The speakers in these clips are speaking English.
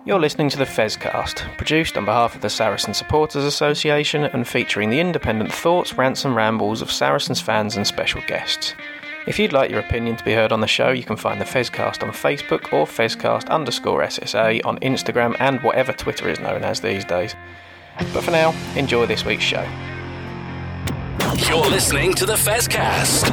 You're listening to the Fezcast, produced on behalf of the Saracen Supporters Association and featuring the independent thoughts, rants and rambles of Saracens fans and special guests. If you'd like your opinion to be heard on the show, you can find the Fezcast on Facebook or Fezcast_SSA on Instagram and whatever Twitter is known as these days. But for now, enjoy this week's show. You're listening to the Fezcast.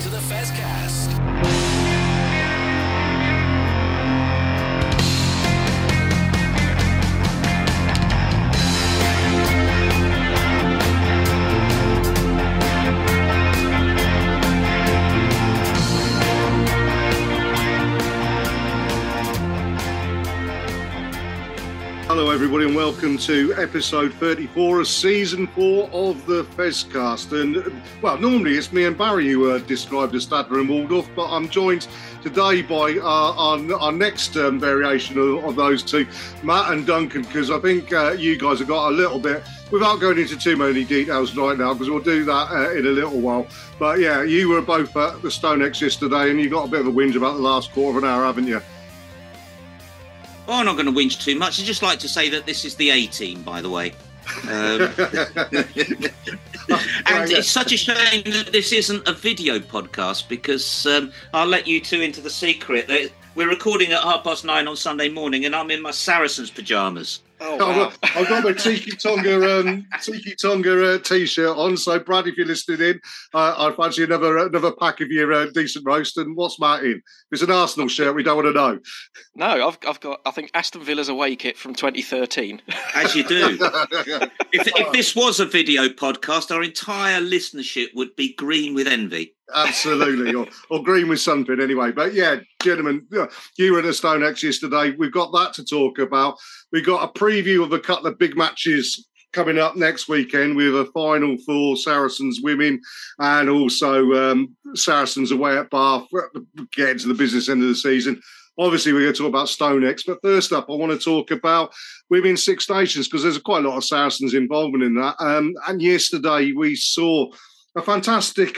Hello everybody and welcome to episode 34 of season 4 of the Fezcast. And well, normally it's me and Barry who are described as Stadler and Waldorf, but I'm joined today by our next variation of those two, Matt and Duncan, because I think you guys have got a little bit, without going into too many details right now, because we'll do that in a little while. But yeah, you were both at the StoneX yesterday and you got a bit of a whinge about the last quarter of an hour, haven't you? Oh, I'm not going to whinge too much. I'd just like to say that this is the A team, by the way. And it's such a shame that this isn't a video podcast because I'll let you two into the secret. We're recording at 9:30 on Sunday morning and I'm in my Saracens pyjamas. Oh, wow. I've got my Tiki Tonga t-shirt on. So, Brad, if you're listening in, I fancy another pack of your decent roast. And what's Matt in? If it's an Arsenal shirt, we don't want to know. No, I've got, I think, Aston Villa's away kit from 2013. As you do. If this was a video podcast, our entire listenership would be green with envy. Absolutely, or green with something anyway. But yeah, gentlemen, you were at the StoneX yesterday. We've got that to talk about. We've got a preview of a couple of big matches coming up next weekend with a final for Saracens women and also Saracens away at Bath, getting to the business end of the season. Obviously, we're going to talk about StoneX, but first up, I want to talk about Women's Six Nations because there's quite a lot of Saracens involvement in that. And yesterday we saw a fantastic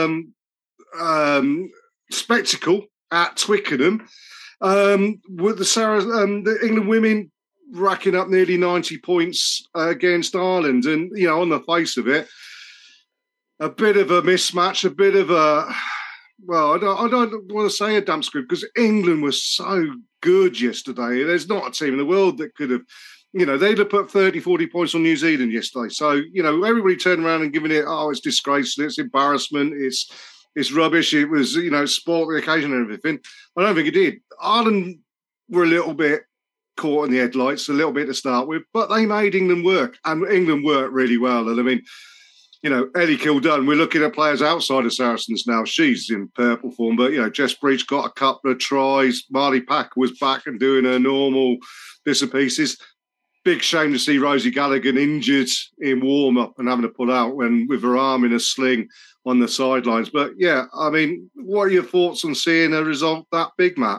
spectacle at Twickenham with the England women racking up nearly 90 points against Ireland. And, you know, on the face of it, a bit of a mismatch, a bit of a... Well, I don't want to say a damp squib because England was so good yesterday. There's not a team in the world that could have, you know, they'd have put 30, 40 points on New Zealand yesterday. So, you know, everybody turned around and giving it, oh, it's disgraceful, it's embarrassment, it's rubbish, it was, you know, sport the occasion and everything. I don't think it did. Ireland were a little bit caught in the headlights, a little bit to start with, but they made England work, and England worked really well. And I mean, you know, Ellie Kildunn, we're looking at players outside of Saracens now. She's in purple form, but, you know, Jess Breach got a couple of tries. Marley Packer was back and doing her normal bits and pieces. Big shame to see Rosie Gallagher injured in warm-up and having to pull out with her arm in a sling on the sidelines. But, yeah, I mean, what are your thoughts on seeing a result that big, Matt?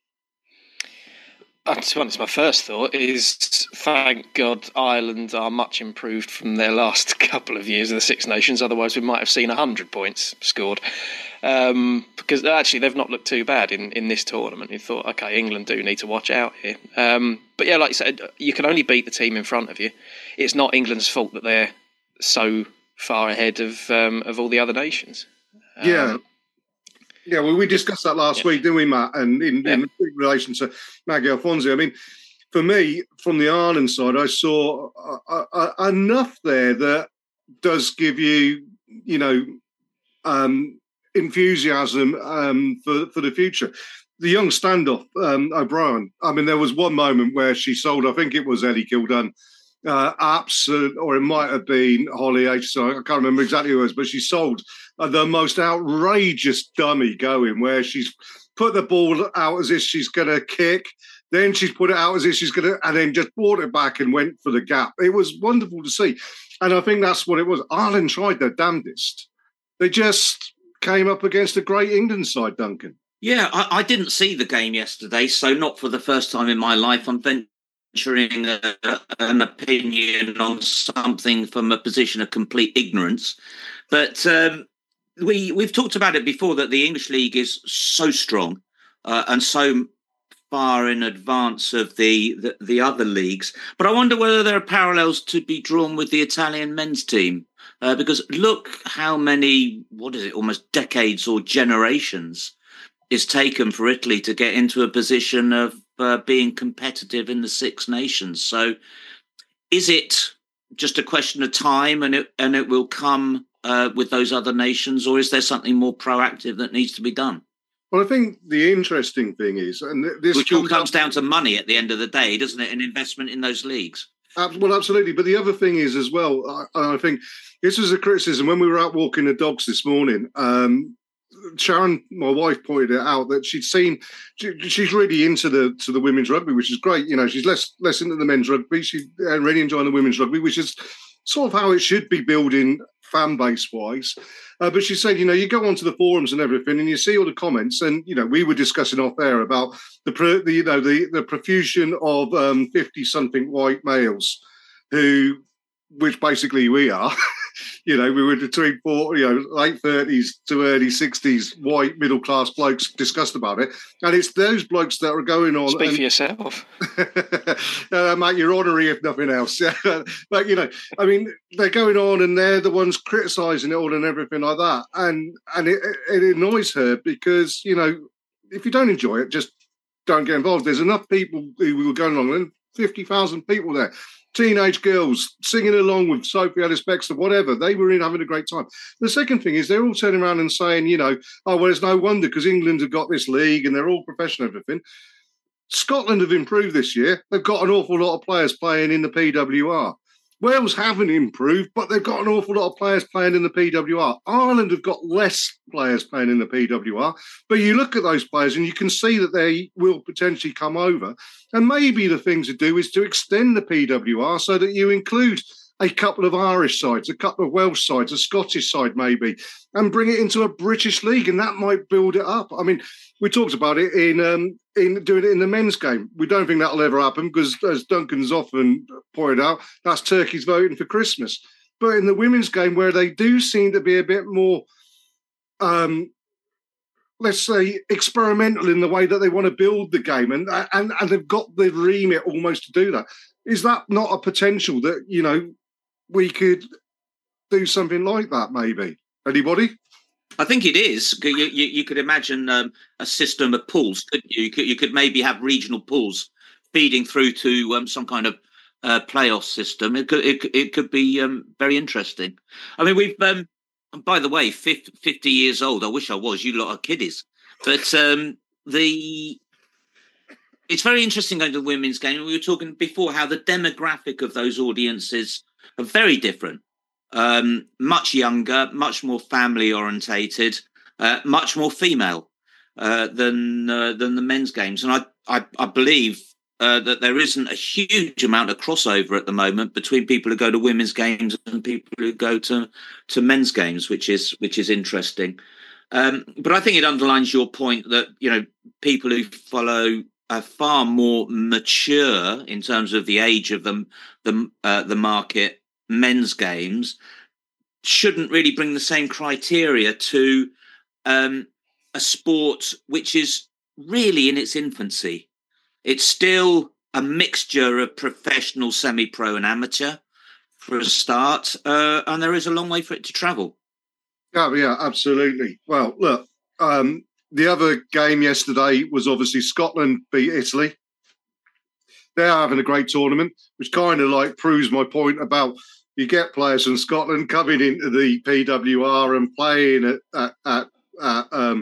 To be honest, my first thought is thank God Ireland are much improved from their last couple of years of the Six Nations. Otherwise, we might have seen 100 points scored. Because actually, they've not looked too bad in this tournament. You thought, OK, England do need to watch out here. But yeah, like you said, you can only beat the team in front of you. It's not England's fault that they're so far ahead of all the other nations. Yeah, well, we discussed that last week, didn't we, Matt? And in relation to Maggie Alfonso, I mean, for me, from the Ireland side, I saw enough there that does give you, you know, enthusiasm for the future. The young standoff, O'Brien, I mean, there was one moment where she sold, I think it was Ellie Kildunn, absolute, or it might have been Holly H. So I can't remember exactly who it was, but she sold the most outrageous dummy going where she's put the ball out as if she's going to kick, then she's put it out as if she's going to, and then just brought it back and went for the gap. It was wonderful to see. And I think that's what it was. Ireland tried their damnedest. They just came up against a great England side, Duncan. Yeah, I didn't see the game yesterday, so not for the first time in my life. I'm venturing an opinion on something from a position of complete ignorance. But we've talked about it before, that the English league is so strong and so far in advance of the other leagues. But I wonder whether there are parallels to be drawn with the Italian men's team. Because look how many, almost decades or generations is taken for Italy to get into a position of being competitive in the Six Nations. So is it just a question of time and it will come with those other nations, or is there something more proactive that needs to be done? Well, I think the interesting thing is, and this which all comes down to money at the end of the day, doesn't it? An investment in those leagues. Well, absolutely. But the other thing is as well, I think this was a criticism when we were out walking the dogs this morning. Sharon, my wife, pointed it out that she's really into the women's rugby, which is great. You know, she's less into the men's rugby. She's really enjoying the women's rugby, which is sort of how it should be building fan base wise. But she said, you know, you go onto the forums and everything, and you see all the comments, and you know, we were discussing off there about the profusion of 50-something white males which basically we are. You know, we were between late 30s to early 60s white middle class blokes discussed about it, and it's those blokes that are going on. Speak for yourself, mate. You're honorary if nothing else. But you know, I mean, they're going on and they're the ones criticising it all and everything like that, and it annoys her because, you know, if you don't enjoy it, just don't get involved. There's enough people who were going along, and 50,000 people there. Teenage girls singing along with Sophie Ellis-Bextor, whatever. They were having a great time. The second thing is they're all turning around and saying, you know, oh, well, it's no wonder because England have got this league and they're all professional and everything. Scotland have improved this year. They've got an awful lot of players playing in the PWR. Wales haven't improved, but they've got an awful lot of players playing in the PWR. Ireland have got less players playing in the PWR, but you look at those players and you can see that they will potentially come over. And maybe the thing to do is to extend the PWR so that you include a couple of Irish sides, a couple of Welsh sides, a Scottish side maybe, and bring it into a British league, and that might build it up. I mean, we talked about it in doing it in the men's game. We don't think that'll ever happen because, as Duncan's often pointed out, that's turkeys voting for Christmas. But in the women's game, where they do seem to be a bit more, let's say, experimental in the way that they want to build the game, and they've got the remit almost to do that. Is that not a potential that, you know, we could do something like that, maybe? Anybody? I think it is. You could imagine a system of pools, couldn't you? You could maybe have regional pools feeding through to some kind of playoff system. It could be very interesting. I mean, we've, by the way, 50 years old. I wish I was. You lot are kiddies. But it's very interesting going to the women's game. We were talking before how the demographic of those audiences are very different. Much younger, much more family orientated, much more female than the men's games. And I believe that there isn't a huge amount of crossover at the moment between people who go to women's games and people who go to men's games, which is interesting. But I think it underlines your point that, you know, people who follow are far more mature in terms of the age of the market men's games shouldn't really bring the same criteria to a sport which is really in its infancy. It's still a mixture of professional, semi-pro and amateur for a start, and there is a long way for it to travel. Yeah, absolutely. Well, look, the other game yesterday was obviously Scotland beat Italy. They're having a great tournament, which kind of like proves my point about you get players from Scotland coming into the PWR and playing at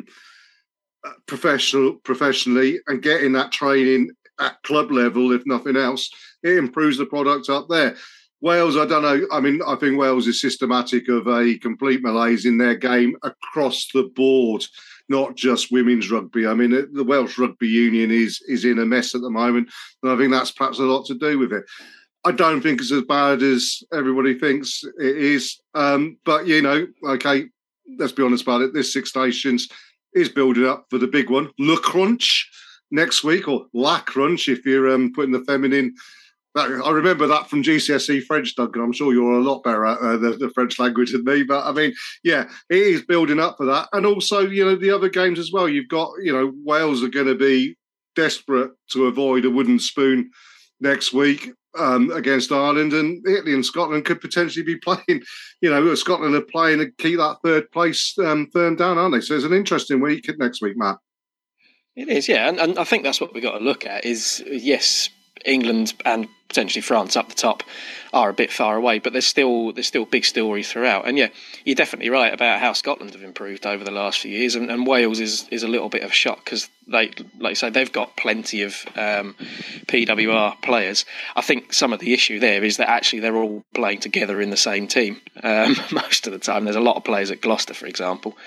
professionally and getting that training at club level, if nothing else. It improves the product up there. Wales, I don't know. I mean, I think Wales is systematic of a complete malaise in their game across the board, not just women's rugby. I mean, the Welsh Rugby Union is in a mess at the moment, and I think that's perhaps a lot to do with it. I don't think it's as bad as everybody thinks it is. But, you know, okay, let's be honest about it. This Six Nations is building up for the big one, Le Crunch, next week, or La Crunch if you're putting the feminine. I remember that from GCSE French, Duncan. I'm sure you're a lot better at the French language than me. But, I mean, yeah, it is building up for that. And also, you know, the other games as well. You've got, you know, Wales are going to be desperate to avoid a wooden spoon next week against Ireland, and Italy and Scotland could potentially be playing. Scotland are playing to keep that third place firm down, aren't they? So it's an interesting week next week, Matt. It is, yeah, and I think that's what we've got to look at. Is yes, England and potentially France up the top are a bit far away, but there's still big stories throughout. And yeah, you're definitely right about how Scotland have improved over the last few years, and Wales is a little bit of a shock because they, like you say, they've got plenty of PWR players. I think some of the issue there is that actually they're all playing together in the same team most of the time. There's a lot of players at Gloucester, for example.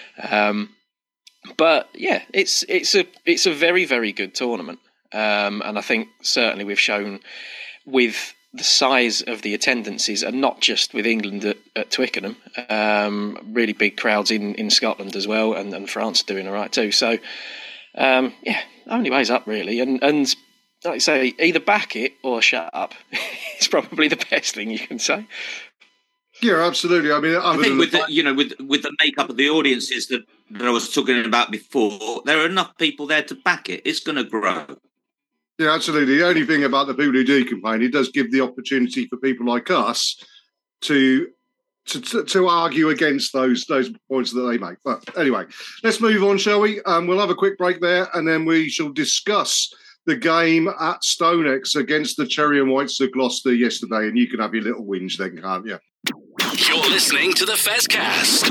But yeah, it's a very, very good tournament. And I think certainly we've shown with the size of the attendances, and not just with England at Twickenham, really big crowds in Scotland as well, and France are doing all right too. So, only ways up really. And like I say, either back it or shut up. It's probably the best thing you can say. Yeah, absolutely. I mean, I think with the makeup of the audiences that I was talking about before, there are enough people there to back it. It's going to grow. Yeah, absolutely. The only thing about the people who do complain, it does give the opportunity for people like us to argue against those points that they make. But anyway, let's move on, shall we? We'll have a quick break there, and then we shall discuss the game at StoneX against the Cherry and Whites of Gloucester yesterday, and you can have your little whinge then, can't you? You're listening to the Fezcast.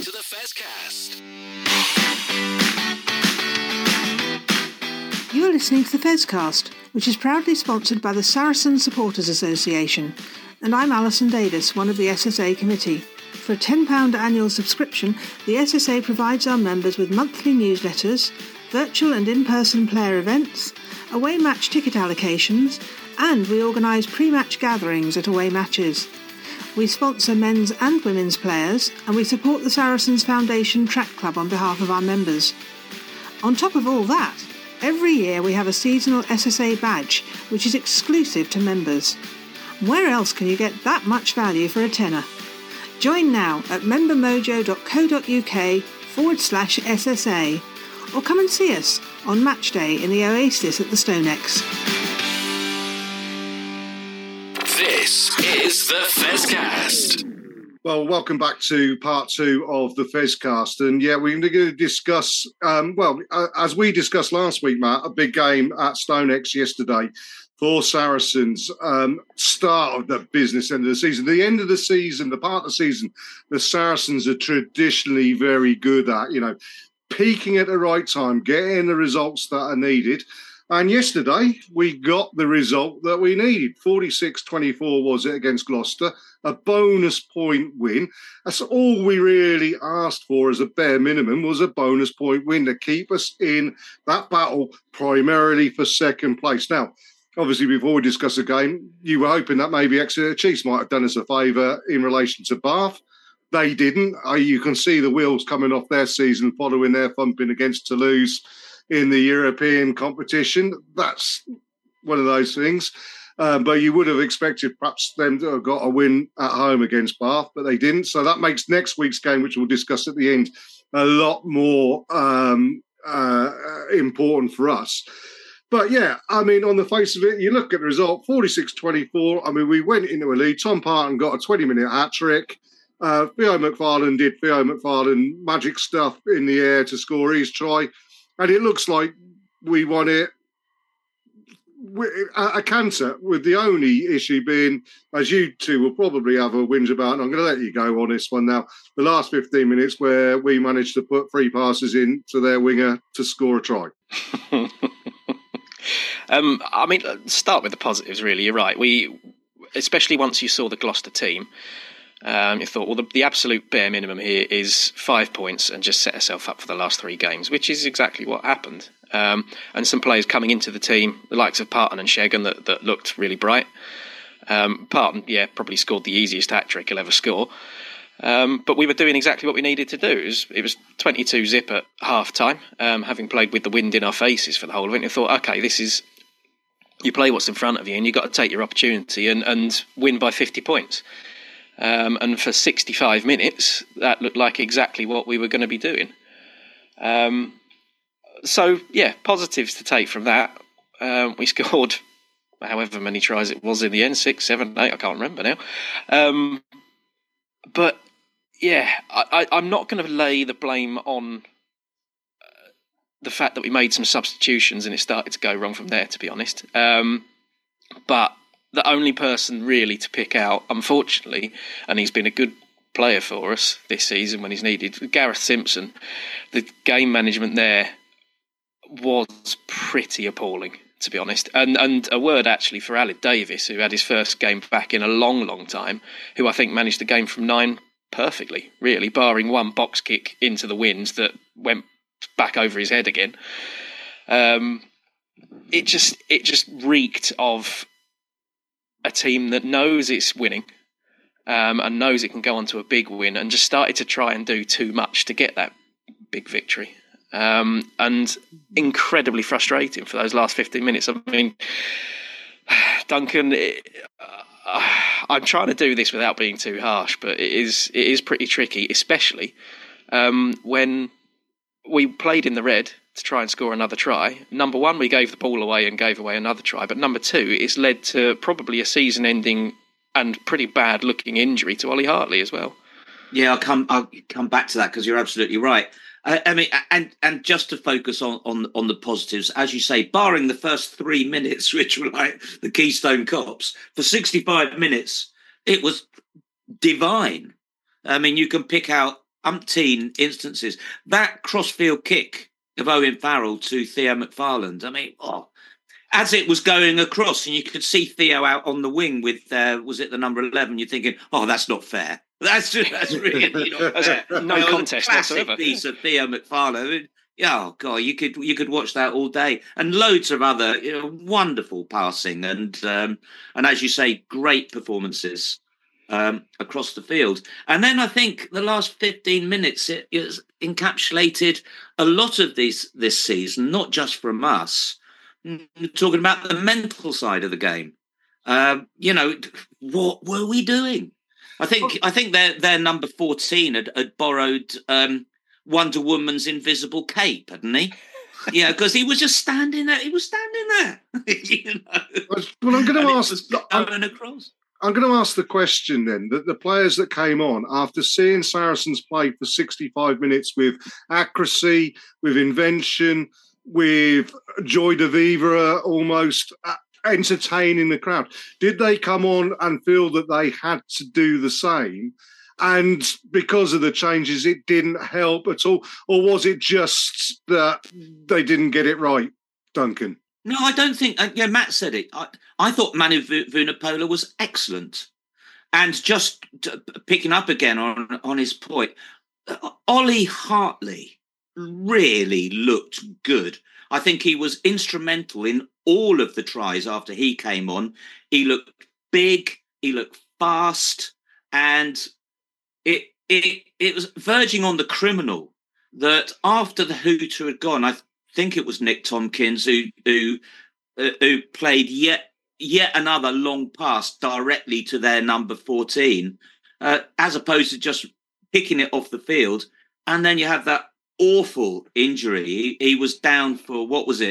You're listening to the Fezcast, which is proudly sponsored by the Saracen Supporters Association, and I'm Alison Davis, one of the SSA committee. For a £10 annual subscription, the SSA provides our members with monthly newsletters, virtual and in-person player events, away match ticket allocations, and we organise pre-match gatherings at away matches. We sponsor men's and women's players, and we support the Saracens Foundation Track Club on behalf of our members. On top of all that, every year we have a seasonal SSA badge, which is exclusive to members. Where else can you get that much value for a tenner? Join now at membermojo.co.uk/SSA, or come and see us on match day in the Oasis at the StoneX. This is the Fezcast. Well, welcome back to part 2 of the Fezcast. And yeah, we're going to discuss, as we discussed last week, Matt, a big game at StoneX yesterday for Saracens. Start of the business end of the season. The end of the season, the part of the season, the Saracens are traditionally very good at, peaking at the right time, getting the results that are needed. And yesterday, we got the result that we needed. 46-24 was it against Gloucester, a bonus point win. That's all we really asked for as a bare minimum, was a bonus point win to keep us in that battle primarily for second place. Now, obviously, before we discuss the game, you were hoping that maybe Exeter Chiefs might have done us a favour in relation to Bath. They didn't. You can see the wheels coming off their season following their thumping against Toulouse in the European competition. That's one of those things. But you would have expected perhaps them to have got a win at home against Bath, but they didn't. So that makes next week's game, which we'll discuss at the end, a lot more important for us. But yeah, I mean, on the face of it, you look at the result, 46-24. I mean, we went into a lead. Tom Parton got a 20-minute hat-trick. Theo McFarlane did Theo McFarlane magic stuff in the air to score his try. And it looks like we won it a canter, with the only issue being, as you two will probably have a whinge about, and I'm going to let you go on this one now, the last 15 minutes where we managed to put 3 passes in to their winger to score a try. I mean, start with the positives, really. You're right. We, especially once you saw the Gloucester team, you thought, well, the absolute bare minimum here is 5 points and just set yourself up for the last 3 games, which is exactly what happened. And some players coming into the team, the likes of Parton and Shegan, that looked really bright. Parton, probably scored the easiest hat-trick he'll ever score. But we were doing exactly what we needed to do. It was 22-zip at half-time, having played with the wind in our faces for the whole of it. And you thought, OK, this is... You play what's in front of you and you've got to take your opportunity and win by 50 points. And for 65 minutes, that looked like exactly what we were going to be doing. So, yeah, positives to take from that. We scored however many tries it was in the end, 6, 7, 8, I can't remember now. But, yeah, I'm not going to lay the blame on the fact that we made some substitutions and it started to go wrong from there, to be honest. But the only person really to pick out, unfortunately, and he's been a good player for us this season when he's needed, Gareth Simpson. The game management there was pretty appalling, to be honest. And a word actually for Aled Davis, who had his first game back in a long, long time, who I think managed the game from 9 perfectly, really, barring one box kick into the wind that went back over his head again. It just reeked of a team that knows it's winning and knows it can go on to a big win, and just started to try and do too much to get that big victory. And incredibly frustrating for those last 15 minutes. I mean, Duncan, I'm trying to do this without being too harsh, but it is pretty tricky, especially when we played in the red to try and score another try. Number one, we gave the ball away and gave away another try. But number two, it's led to probably a season-ending and pretty bad-looking injury to Ollie Hartley as well. Yeah, I'll come back to that because you're absolutely right. I mean, and just to focus on the positives, as you say, barring the first 3 minutes, which were like the Keystone Cops, for 65 minutes, it was divine. I mean, you can pick out umpteen instances. That crossfield kick of Owen Farrell to Theo McFarland, I mean, as it was going across, and you could see Theo out on the wing with, was it the number 11? You're thinking, that's not fair. That's really not fair. No contest classic whatsoever. Piece of Theo McFarlane. Oh God, you could watch that all day, and loads of other wonderful passing and as you say, great performances across the field. And then I think the last 15 minutes it encapsulated a lot of this season, not just from us. Talking about the mental side of the game. What were we doing? I think their number 14 had borrowed Wonder Woman's invisible cape, hadn't he? Yeah, because he was just standing there. He was standing there. Well, I'm going to ask. Going across. I'm going to ask the question then, that the players that came on after seeing Saracens play for 65 minutes with accuracy, with invention, with joy de vivre, almost entertaining the crowd, did they come on and feel that they had to do the same? And because of the changes, it didn't help at all? Or was it just that they didn't get it right, Duncan? No, I don't think... Matt said it. I thought Manu Vunipola was excellent. And just picking up again on his point, Ollie Hartley really looked good. I think he was instrumental in all of the tries after he came on. He looked big, he looked fast, and it was verging on the criminal that after the Hooter had gone, I think it was Nick Tompkins who played yet another long pass directly to their number 14, as opposed to just picking it off the field. And then you have that awful injury. He was down for,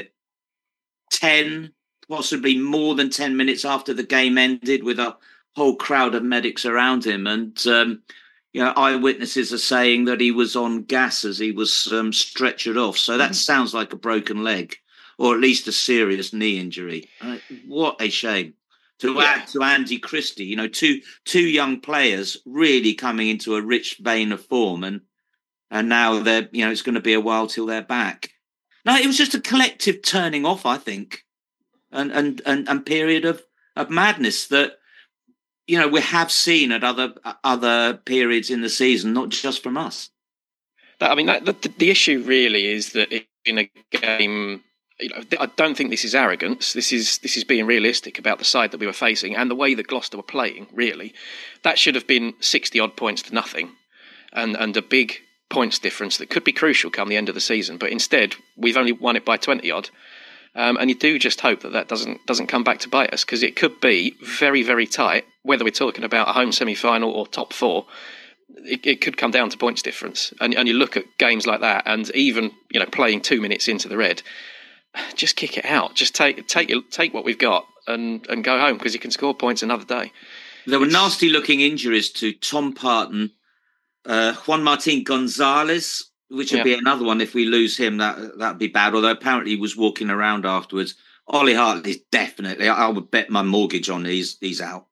10, possibly more than 10 minutes after the game ended, with a whole crowd of medics around him. And, eyewitnesses are saying that he was on gas as he was stretchered off. So that sounds like a broken leg, or at least a serious knee injury. What a shame. To add to Andy Christie, two young players really coming into a rich vein of form, and now they're, it's going to be a while till they're back. No, it was just a collective turning off, I think, and period of madness that we have seen at other periods in the season, not just from us. The issue really is that in a game, I don't think this is arrogance. This is being realistic about the side that we were facing and the way that Gloucester were playing. Really, that should have been 60 odd points to nothing, and a big points difference that could be crucial come the end of the season. But instead, we've only won it by 20 odd. And you do just hope that doesn't come back to bite us, because it could be very, very tight, whether we're talking about a home semi-final or top 4. it could come down to points difference. And you look at games like that, and even playing 2 minutes into the red, just kick it out. Just take what we've got and go home, because you can score points another day. There were nasty-looking injuries to Tom Parton, Juan Martin Gonzalez, which would be another one. If we lose him, that'd be bad. Although apparently he was walking around afterwards. Ollie Hartley's definitely. I would bet my mortgage on he's out.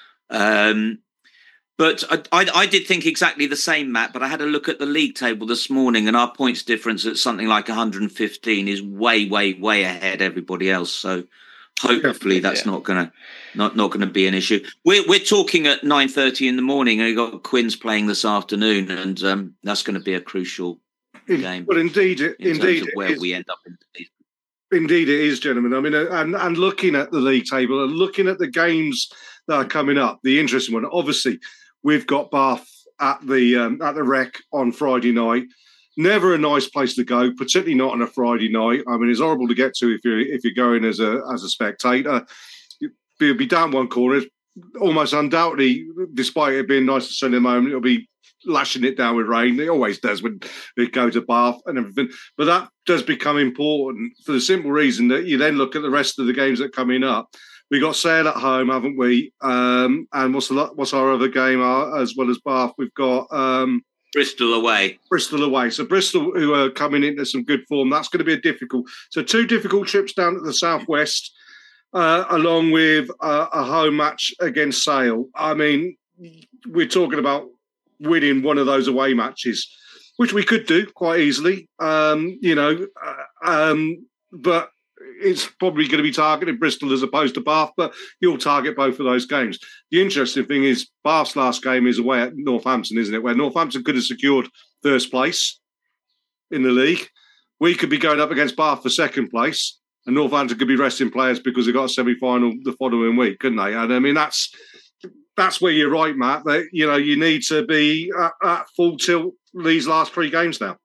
But I did think exactly the same, Matt. But I had a look at the league table this morning, and our points difference at something like 115 is way, way, way ahead everybody else. So hopefully that's not gonna be an issue. We're talking at 9:30 in the morning, and we've got Quins playing this afternoon, and that's going to be a crucial game. Well, indeed, where we end up in the season. Indeed, it is, gentlemen. I mean, and looking at the league table and looking at the games that are coming up, the interesting one, obviously, we've got Bath at the Rec on Friday night. Never a nice place to go, particularly not on a Friday night. I mean, it's horrible to get to if you're going as a spectator. You'll be down one corner, almost undoubtedly, despite it being nice and sunny at the moment, it'll be lashing it down with rain. It always does when it goes to Bath and everything. But that does become important for the simple reason that you then look at the rest of the games that are coming up. We got Sale at home, haven't we? And what's our other game as well as Bath? We've got Bristol away. So Bristol, who are coming into some good form, that's going to be a difficult. So 2 difficult trips down to the southwest, along with a home match against Sale. I mean, we're talking about winning one of those away matches, which we could do quite easily, but it's probably going to be targeted Bristol as opposed to Bath, but you'll target both of those games. The interesting thing is Bath's last game is away at Northampton, isn't it, where Northampton could have secured first place in the league. We could be going up against Bath for second place, and Northampton could be resting players because they got a semi-final the following week, couldn't they? And I mean, that's where you're right, Matt, that, you need to be at full tilt these last 3 games now.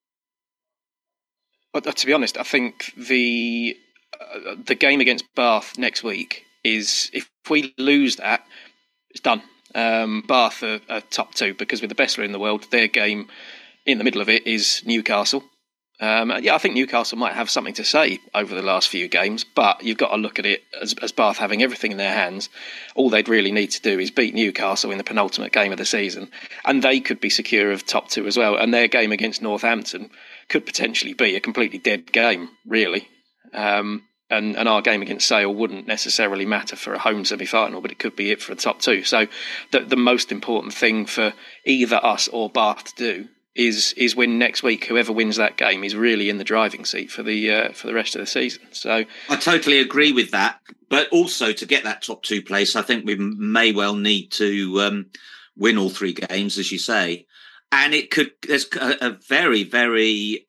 But to be honest, I think the game against Bath next week is, if we lose that, it's done. Bath are top 2, because with the best player in the world, their game in the middle of it is Newcastle. I think Newcastle might have something to say over the last few games, but you've got to look at it as Bath having everything in their hands. All they'd really need to do is beat Newcastle in the penultimate game of the season, and they could be secure of top 2 as well. And their game against Northampton could potentially be a completely dead game, really. And our game against Sale wouldn't necessarily matter for a home semi-final, but it could be it for a top 2. So the most important thing for either us or Bath to do is win next week. Whoever wins that game is really in the driving seat for the rest of the season. So I totally agree with that. But also, to get that top 2 place, I think we may well need to win all 3 games, as you say. And there's a very, very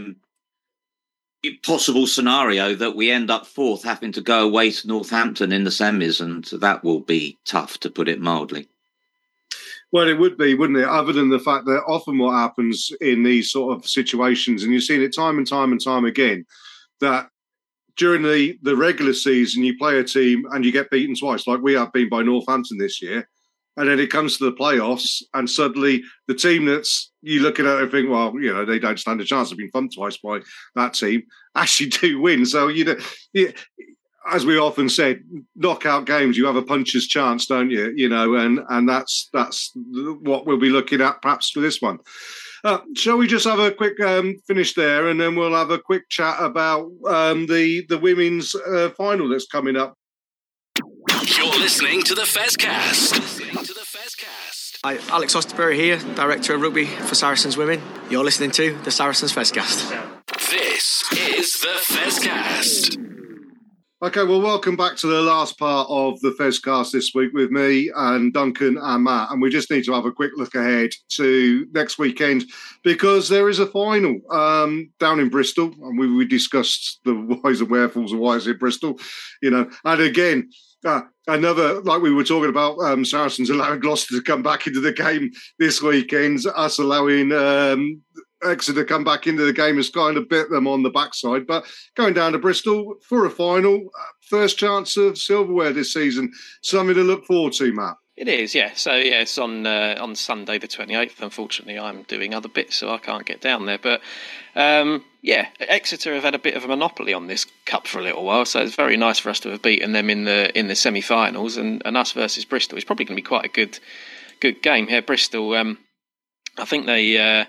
possible scenario that we end up 4th, having to go away to Northampton in the semis, and that will be tough, to put it mildly. Well, it would be, wouldn't it? Other than the fact that often what happens in these sort of situations, and you've seen it time and time again, that during the regular season, you play a team and you get beaten twice, like we have been by Northampton this year. And then it comes to the playoffs, and suddenly the team that's you looking at and think, well, they don't stand a chance of being thumped twice by that team, actually do win. So, as we often said, knockout games, you have a puncher's chance, don't you? And that's what we'll be looking at perhaps for this one. Shall we just have a quick finish there, and then we'll have a quick chat about the women's final that's coming up. You're listening to the Fezcast. Hi, Alex Osterberry here, Director of Rugby for Saracens Women. You're listening to the Saracens Fezcast. This is the Fezcast. Okay, well, welcome back to the last part of the Fezcast this week with me and Duncan and Matt. And we just need to have a quick look ahead to next weekend, because there is a final down in Bristol. And we discussed the whys and wherefores of why it's in Bristol, And again, another, like we were talking about, Saracens allowing Gloucester to come back into the game this weekend, us allowing Exeter come back into the game has kind of bit them on the backside. But going down to Bristol for a final, first chance of silverware this season, something to look forward to, Matt. It is, yeah. So yeah, it's on Sunday the 28th. Unfortunately, I'm doing other bits, so I can't get down there. But yeah, Exeter have had a bit of a monopoly on this cup for a little while, so it's very nice for us to have beaten them in the semi-finals, and us versus Bristol is probably going to be quite a good game here. Bristol, I think they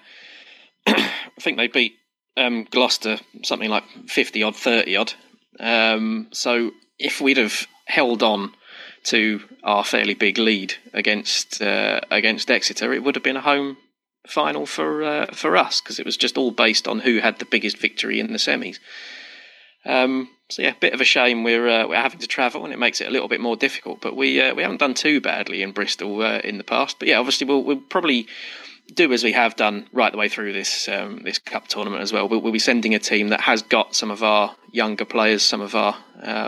beat Gloucester something like 50 odd, 30 odd. So if we'd have held on to our fairly big lead against Exeter, it would have been a home final for us, because it was just all based on who had the biggest victory in the semis. So yeah, bit of a shame we're having to travel, and it makes it a little bit more difficult. But we haven't done too badly in Bristol in the past. But yeah, obviously we'll probably do as we have done right the way through this cup tournament as well. We'll be sending a team that has got some of our younger players, some of our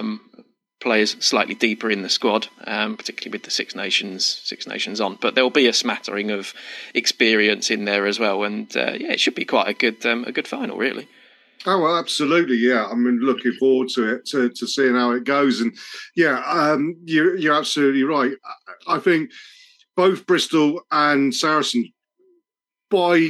players slightly deeper in the squad, particularly with the Six Nations on. But there'll be a smattering of experience in there as well, and yeah, it should be quite a good final, really. Oh, well, absolutely, yeah. I mean, looking forward to it, to seeing how it goes. And yeah, you're absolutely right. I think both Bristol and Saracens, but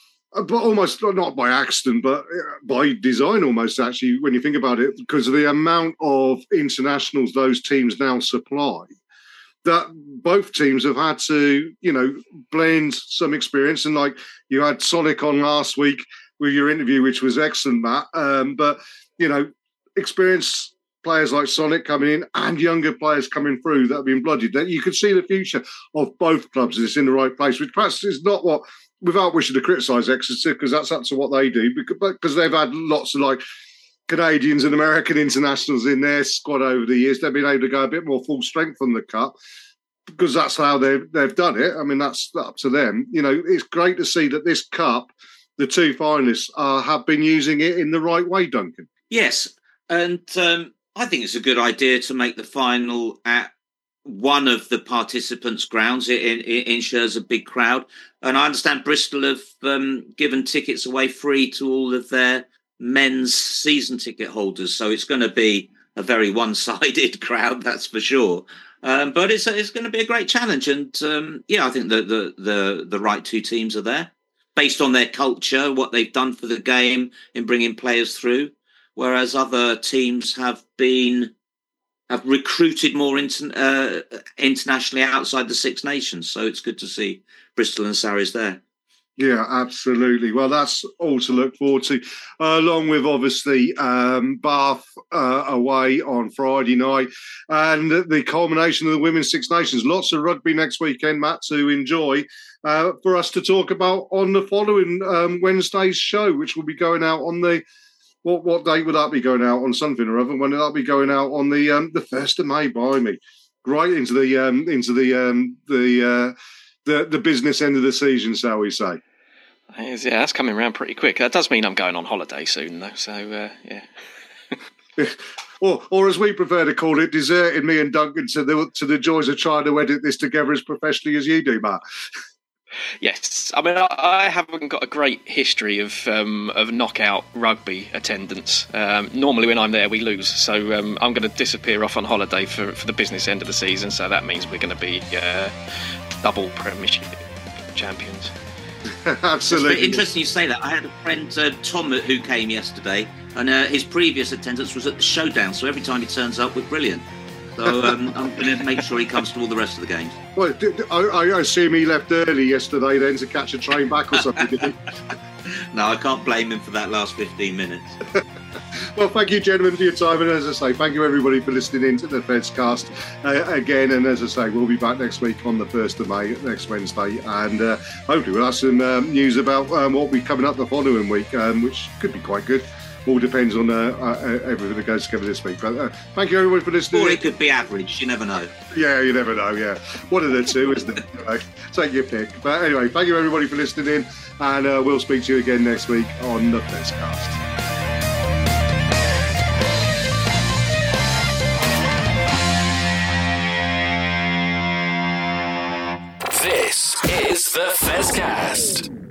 almost not by accident, but by design almost, actually, when you think about it, because of the amount of internationals those teams now supply, that both teams have had to, blend some experience. And like you had Sonic on last week with your interview, which was excellent, Matt. But, experienced players like Sonic coming in and younger players coming through that have been blooded, that you could see the future of both clubs is in the right place, which perhaps is not what, without wishing to criticise Exeter, because that's up to what they do, because they've had lots of like Canadians and American internationals in their squad over the years. They've been able to go a bit more full strength on the cup, because that's how they've done it. I mean, that's up to them. It's great to see that this cup, the two finalists have been using it in the right way, Duncan. Yes, and I think it's a good idea to make the final at one of the participants' grounds. It ensures a big crowd. And I understand Bristol have given tickets away free to all of their men's season ticket holders. So it's going to be a very one-sided crowd, that's for sure. But it's going to be a great challenge. And yeah, I think the right two teams are there, based on their culture, what they've done for the game in bringing players through, whereas other teams have recruited more internationally outside the Six Nations. So it's good to see Bristol and Sarries there. Yeah, absolutely. Well, that's all to look forward to, along with obviously Bath away on Friday night, and the culmination of the Women's Six Nations. Lots of rugby next weekend, Matt, to enjoy for us to talk about on the following Wednesday's show, which will be going out on the... What date would that be going out on? Something or other. When will that be going out on the 1st of May? By me, right into the business end of the season, shall we say? Yeah, that's coming around pretty quick. That does mean I'm going on holiday soon, though. So yeah. or as we prefer to call it, deserting me and Duncan to the joys of trying to edit this together as professionally as you do, Matt. Yes, I mean I haven't got a great history of knockout rugby attendance. Normally when I'm there we lose, so I'm going to disappear off on holiday for the business end of the season. So that means we're going to be double Premiership champions. Absolutely. It's interesting you say that. I had a friend Tom who came yesterday, and his previous attendance was at the Showdown. So every time he turns up, we're brilliant. So I'm going to make sure he comes to all the rest of the games. Well, I assume he left early yesterday then to catch a train back or something, did he? No, I can't blame him for that last 15 minutes. Well, thank you, gentlemen, for your time. And as I say, thank you, everybody, for listening in to the Fedscast again. And as I say, we'll be back next week on the 1st of May, next Wednesday. And hopefully we'll have some news about what will be coming up the following week, which could be quite good. All depends on everything that goes together this week. But thank you, everybody, for listening. Or it could be average. You never know. Yeah, you never know, yeah. One of the two, isn't it? Take your pick. But anyway, thank you, everybody, for listening in. And we'll speak to you again next week on the Fedscast. This is the Fedscast.